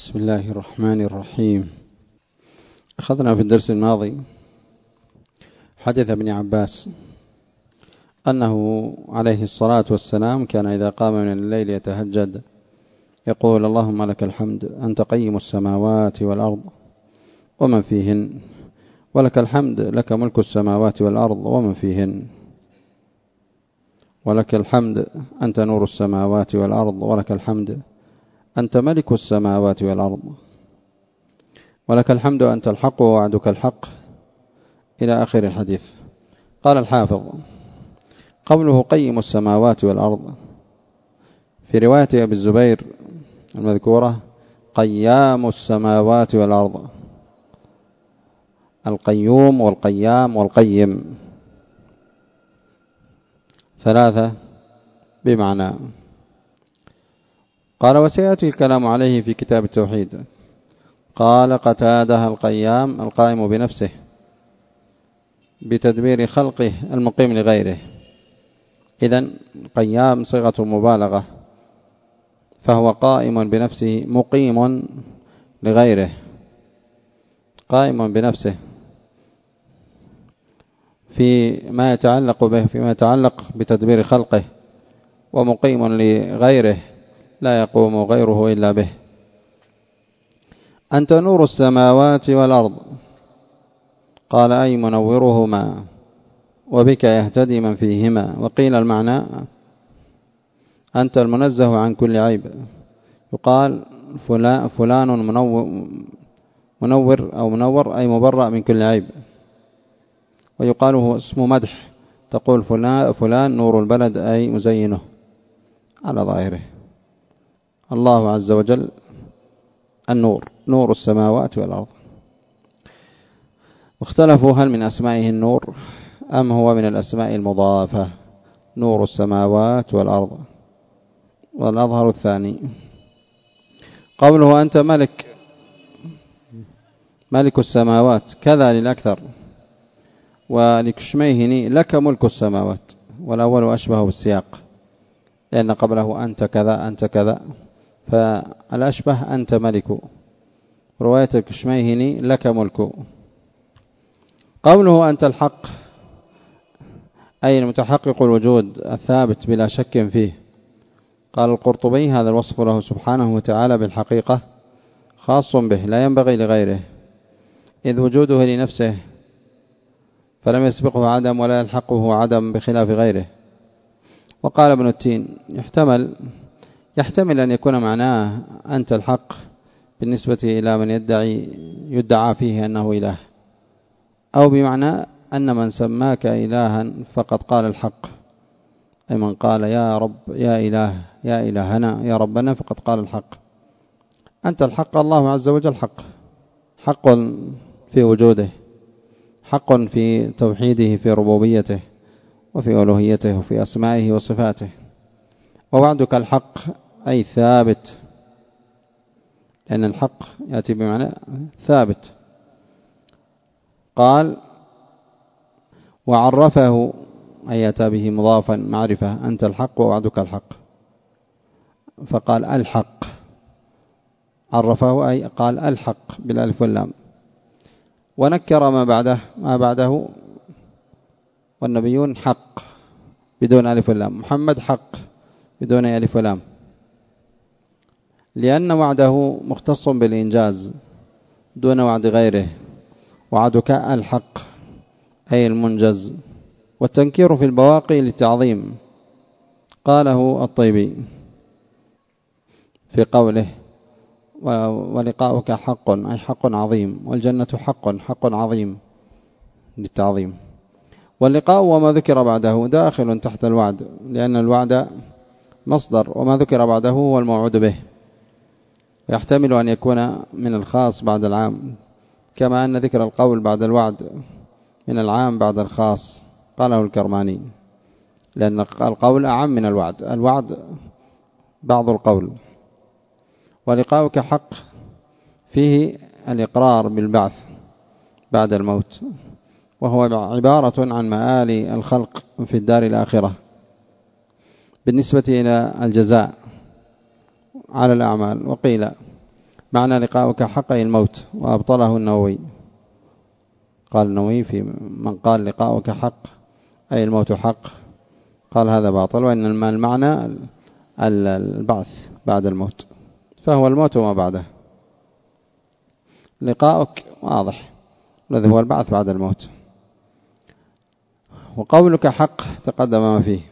بسم الله الرحمن الرحيم. أخذنا في الدرس الماضي حديث ابن عباس أنه عليه الصلاة والسلام كان إذا قام من الليل يتهجد يقول: اللهم لك الحمد أنت قيم السماوات والأرض ومن فيهن، ولك الحمد لك ملك السماوات والأرض ومن فيهن، ولك الحمد أنت نور السماوات والأرض، ولك الحمد أنت ملك السماوات والأرض، ولك الحمد أنت الحق ووعدك الحق، إلى آخر الحديث. قال الحافظ: قوله قيم السماوات والأرض في رواية أبي الزبير المذكورة قيام السماوات والأرض، القيوم والقيام والقيم ثلاثة بمعنى. قال: وسيأتي الكلام عليه في كتاب التوحيد. قال قتادة: القيام القائم بنفسه بتدبير خلقه المقيم لغيره. إذن قيام صيغة مبالغة، فهو قائم بنفسه مقيم لغيره، قائم بنفسه فيما يتعلق به، فيما يتعلق بتدبير خلقه، ومقيم لغيره لا يقوم غيره إلا به. أنت نور السماوات والأرض، قال: أي منورهما وبك يهتدي من فيهما. وقيل المعنى أنت المنزه عن كل عيب، يقال فلان منور أو منور أي مبرأ من كل عيب، ويقال هو اسم مدح، تقول فلان نور البلد أي مزينه على ظاهره. الله عز وجل النور، نور السماوات والأرض. واختلفوا هل من أسمائه النور أم هو من الأسماء المضافة، نور السماوات والأرض، والأظهر الثاني. قوله أنت ملك السماوات كذا للأكثر، ولكشميه لك ملك السماوات، والأول أشبه بالسياق لأن قبله أنت كذا أنت كذا، فالأشبه أنت ملك، رواية الكشميه لك ملك. قوله أنت الحق أي المتحقق الوجود الثابت بلا شك فيه. قال القرطبي: هذا الوصف له سبحانه وتعالى بالحقيقة خاص به لا ينبغي لغيره، إذ وجوده لنفسه فلم يسبقه عدم ولا يلحقه عدم بخلاف غيره. وقال ابن التين: يحتمل أن يكون معناه أنت الحق بالنسبة إلى من يدعى فيه أنه إله، أو بمعنى أن من سماك إلها فقد قال الحق، أي من قال يا رب يا إله يا إلهنا يا ربنا فقد قال الحق. أنت الحق، الله عز وجل حق في وجوده، حق في توحيده، في ربوبيته وفي ألوهيته وفي أسمائه وصفاته. ووعدك الحق أي ثابت، لأن الحق يأتي بمعنى ثابت. قال: وعرفه أي أتى به مضافا معرفة، أنت الحق ووعدك الحق، فقال الحق، عرفه أي قال الحق بالألف واللام. ونكر ما بعده والنبيون حق بدون ألف واللام، محمد حق بدون ألف واللام، لأن وعده مختص بالإنجاز دون وعد غيره. وعدك الحق أي المنجز. والتنكير في البواقي للتعظيم، قاله الطيبي في قوله: ولقاؤك حق أي حق عظيم، والجنة حق عظيم للتعظيم. واللقاء وما ذكر بعده داخل تحت الوعد، لأن الوعد مصدر، وما ذكر بعده هو الموعود به، يحتمل أن يكون من الخاص بعد العام، كما أن ذكر القول بعد الوعد من العام بعد الخاص، قاله الكرماني، لأن القول أعم من الوعد، الوعد بعض القول. ولقاؤك حق فيه الإقرار بالبعث بعد الموت، وهو عبارة عن مآل الخلق في الدار الآخرة بالنسبة إلى الجزاء على الأعمال. وقيل معنى لقاؤك حق أي الموت، وأبطله النووي. قال النووي في من قال لقاؤك حق أي الموت حق، قال هذا باطل، وإن المعنى البعث بعد الموت، فهو الموت وما بعده. لقاؤك واضح الذي هو البعث بعد الموت. وقولك حق تقدم ما فيه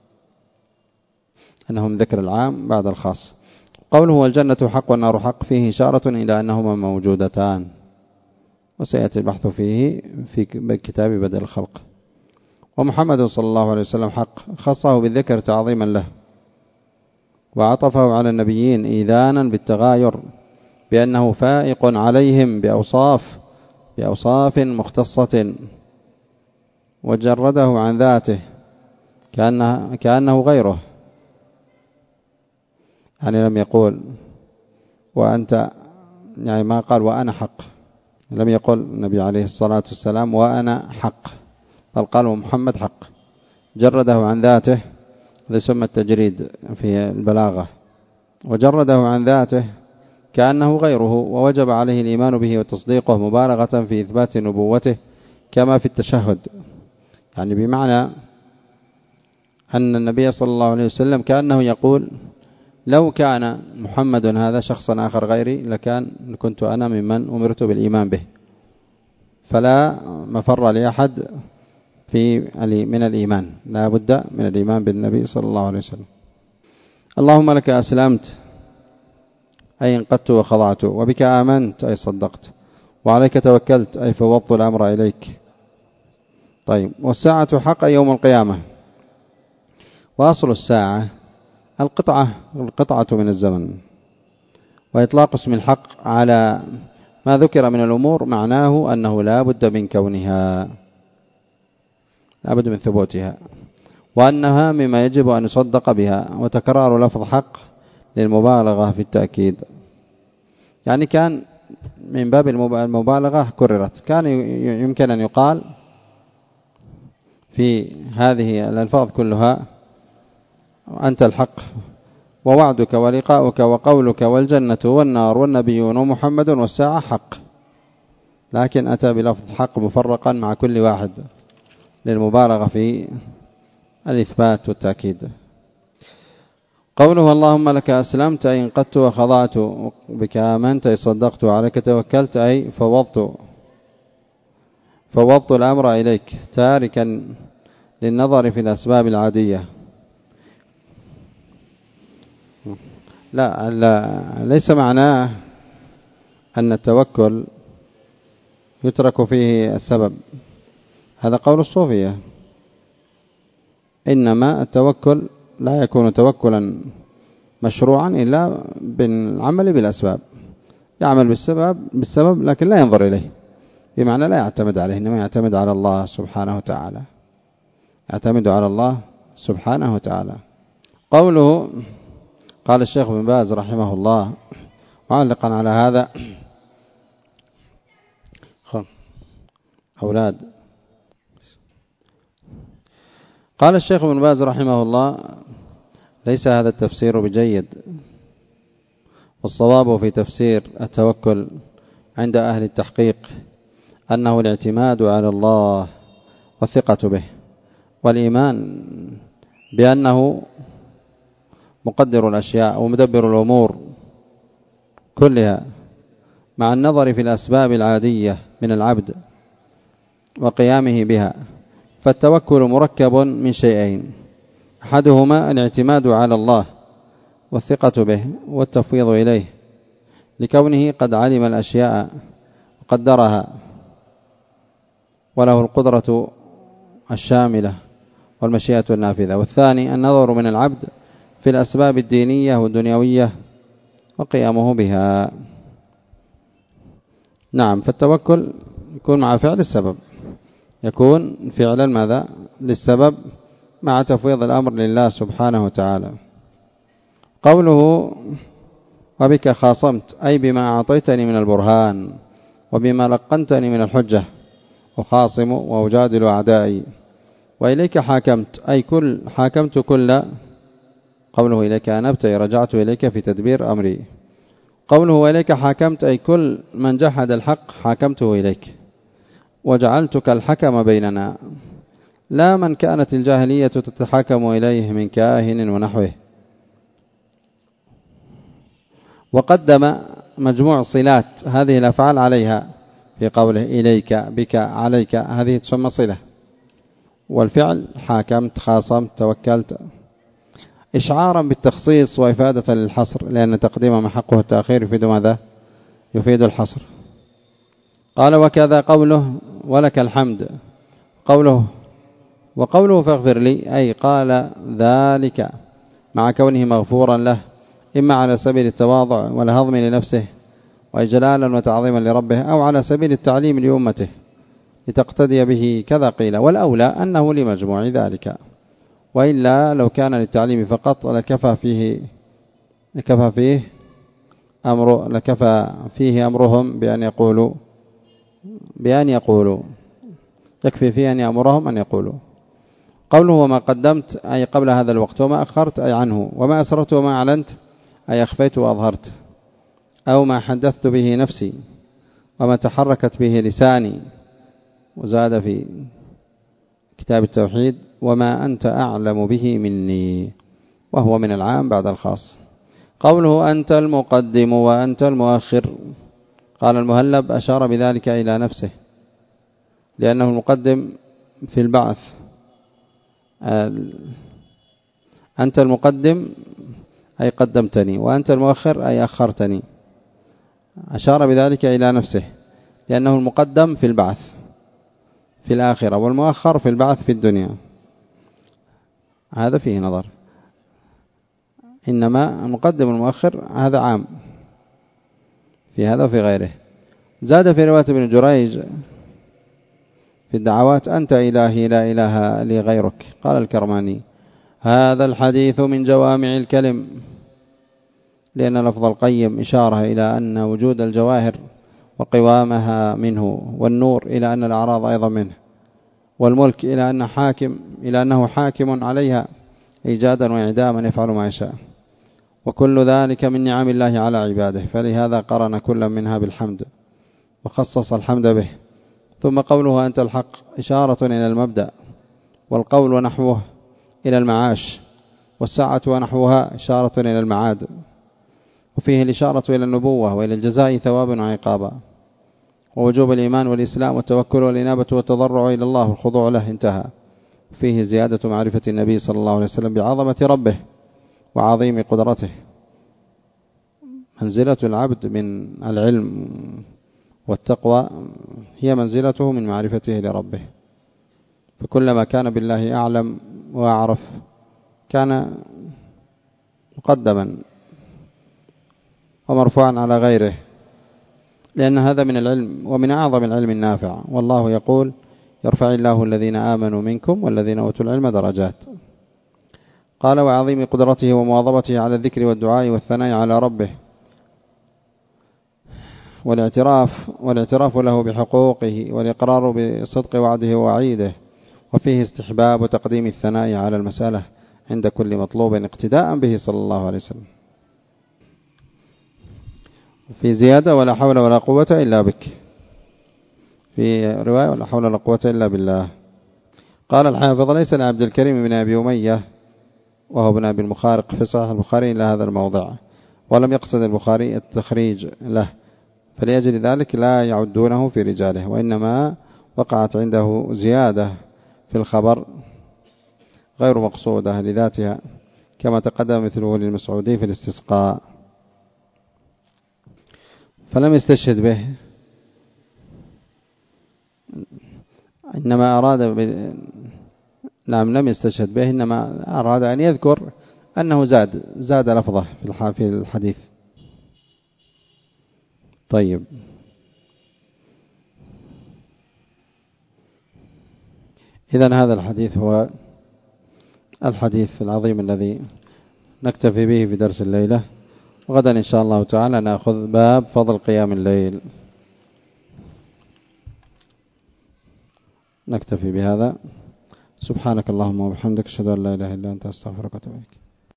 أنه من ذكر العام بعد الخاص. قوله والجنة حق والنار حق فيه إشارة إلى أنهما موجودتان، وسيأتي البحث فيه في كتاب بدء الخلق. ومحمد صلى الله عليه وسلم حق، خصه بالذكر تعظيما له، وعطفه على النبيين إيذانا بالتغاير بأنه فائق عليهم بأوصاف مختصة، وجرده عن ذاته كأنه غيره. يعني لم يقول وأنت، يعني ما قال وأنا حق، لم يقل النبي عليه الصلاة والسلام وأنا حق، بل قال محمد حق، جرده عن ذاته. هذا يسمى التجريد في البلاغة، وجرده عن ذاته كأنه غيره، ووجب عليه الإيمان به وتصديقه مبالغة في إثبات نبوته كما في التشهد. يعني بمعنى أن النبي صلى الله عليه وسلم كأنه يقول لو كان محمد هذا شخصا آخر غيري كنت أنا ممن أمرت بالإيمان به، فلا مفر لأحد من الإيمان، لا بد من الإيمان بالنبي صلى الله عليه وسلم. اللهم لك أسلمت أي انقدت وخضعت، وبك آمنت أي صدقت، وعليك توكلت أي فوضت الأمر إليك. طيب، والساعة حق يوم القيامة. وأصل الساعة القطعة من الزمن، وإطلاق اسم الحق على ما ذكر من الأمور معناه أنه لا بد من كونها، لا بد من ثبوتها، وأنها مما يجب أن يصدق بها. وتكرار لفظ حق للمبالغة في التأكيد، يعني كان من باب المبالغة كررت. كان يمكن أن يقال في هذه الألفاظ كلها أنت الحق، ووعدك ولقاؤك وقولك والجنة والنار والنبيون ومحمد والساعة حق، لكن أتى بلفظ حق مفرقا مع كل واحد للمبالغة في الإثبات والتأكيد. قوله اللهم لك أسلمت أي انقدت وخضعت، بك آمنت أي صدقت، وعليك توكلت أي فوضت الأمر إليك، تاركا للنظر في الأسباب العادية. لا ليس معناه أن التوكل يترك فيه السبب، هذا قول الصوفية. إنما التوكل لا يكون توكلا مشروعا إلا بالعمل بالأسباب، يعمل بالسبب لكن لا ينظر إليه، بمعنى لا يعتمد عليه، إنما يعتمد على الله سبحانه وتعالى، يعتمد على الله سبحانه وتعالى. قوله قال الشيخ ابن باز رحمه الله معلقا على هذا أولاد، قال الشيخ ابن باز رحمه الله ليس هذا التفسير بجيد، والصواب في تفسير التوكل عند أهل التحقيق أنه الاعتماد على الله والثقة به، والإيمان بأنه مقدر الأشياء ومدبر الأمور كلها، مع النظر في الأسباب العادية من العبد وقيامه بها. فالتوكل مركب من شيئين، أحدهما الاعتماد على الله والثقة به والتفويض إليه، لكونه قد علم الأشياء وقدرها وله القدرة الشاملة والمشيئة النافذة. والثاني النظر من العبد في الأسباب الدينية والدنيوية وقيامه بها. نعم، فالتوكل يكون مع فعل السبب، يكون فعلا ماذا للسبب مع تفويض الأمر لله سبحانه وتعالى. قوله وبك خاصمت أي بما أعطيتني من البرهان وبما لقنتني من الحجة، أخاصم وأجادل أعدائي. وإليك حاكمت أي حاكمت كل، قوله إليك أنبت رجعت إليك في تدبير أمري. قوله وإليك حاكمت أي كل من جحد الحق حاكمته إليك وجعلتك الحكم بيننا، لا من كانت الجاهلية تتحاكم إليه من كاهن ونحوه. وقدم مجموع صلات هذه الأفعال عليها في قوله إليك بك عليك، هذه تسمى صلة، والفعل حاكمت خاصمت توكلت، إشعارا بالتخصيص وإفادة للحصر، لأن تقديم ما حقه التأخير يفيد ماذا؟ يفيد الحصر. قال وكذا قوله ولك الحمد، وقوله فاغفر لي أي قال ذلك مع كونه مغفورا له، إما على سبيل التواضع والهضم لنفسه وإجلالا وتعظيما لربه، أو على سبيل التعليم لأمته لتقتدي به، كذا قيل، والأولى أنه لمجموع ذلك، وإلا لو كان للتعليم فقط لكفى فيه أمرهم بأن يقولوا يكفي فيه أن يأمرهم أن يقولوا. قوله وما قدمت أي قبل هذا الوقت، وما أخرت أي عنه، وما أسررت وما أعلنت أي أخفيت وأظهرت، أو ما حدثت به نفسي وما تحركت به لساني. وزاد في كتاب التوحيد وما أنت أعلم به مني، وهو من العام بعد الخاص. قوله أنت المقدم وأنت المؤخر، قال المهلب أشار بذلك إلى نفسه، لأنه المقدم في البعث. أنت المقدم أي قدمتني، وأنت المؤخر أي أخرتني، أشار بذلك إلى نفسه، لأنه المقدم في البعث في الآخرة، والمؤخر في البعث في الدنيا. هذا فيه نظر، إنما المقدم والمؤخر هذا عام في هذا وفي غيره. زاد في رواية ابن جريج في الدعوات أنت إلهي لا إله لي غيرك. قال الكرماني هذا الحديث من جوامع الكلم، لأن لفظ القيم إشارة إلى أن وجود الجواهر وقوامها منه، والنور إلى أن الأعراض أيضا منه، والملك إلى أنه حاكم عليها إيجادا وإعداما يفعل ما يشاء، وكل ذلك من نعم الله على عباده، فلهذا قرن كل منها بالحمد وخصص الحمد به. ثم قوله أنت الحق إشارة إلى المبدأ، والقول ونحوه إلى المعاش، والساعة ونحوها إشارة إلى المعاد، وفيه الإشارة إلى النبوة وإلى الجزاء ثوابا وعقابا، ووجوب الإيمان والإسلام والتوكل والإنابة والتضرع إلى الله والخضوع له، انتهى. فيه زيادة معرفة النبي صلى الله عليه وسلم بعظمة ربه وعظيم قدرته. منزلة العبد من العلم والتقوى هي منزلته من معرفته لربه، فكلما كان بالله أعلم وأعرف كان مقدما ومرفوعا على غيره، لأن هذا من العلم ومن أعظم العلم النافع. والله يقول يرفع الله الذين آمنوا منكم والذين أوتوا العلم درجات. قال وعظيم قدرته ومواظبته على الذكر والدعاء والثناء على ربه، والاعتراف له بحقوقه، والإقرار بصدق وعده ووعيده. وفيه استحباب تقديم الثناء على المسألة عند كل مطلوب اقتداء به صلى الله عليه وسلم. في زيادة ولا حول ولا قوة إلا بك، في رواية ولا حول ولا قوة إلا بالله. قال الحافظ ليس لعبد الكريم بن أبي أمية وهو ابن أبي المخارق في صحيح البخاري إلى هذا الموضع، ولم يقصد البخاري التخريج له، فلأجل ذلك لا يعدونه في رجاله، وإنما وقعت عنده زيادة في الخبر غير مقصودة لذاتها، كما تقدم مثله للمسعودي في الاستسقاء، فلم يستشهد به، إنما أراد لم يستشهد به، إنما أراد أن يذكر أنه زاد لفظه في الحديث. طيب، إذن هذا الحديث هو الحديث العظيم الذي نكتفي به في درس الليلة، وغدا إن شاء الله تعالى نأخذ باب فضل قيام الليل. نكتفي بهذا. سبحانك اللهم وبحمدك، أشهد أن لا إله إلا أنت، أستغفرك وأتوب إليك.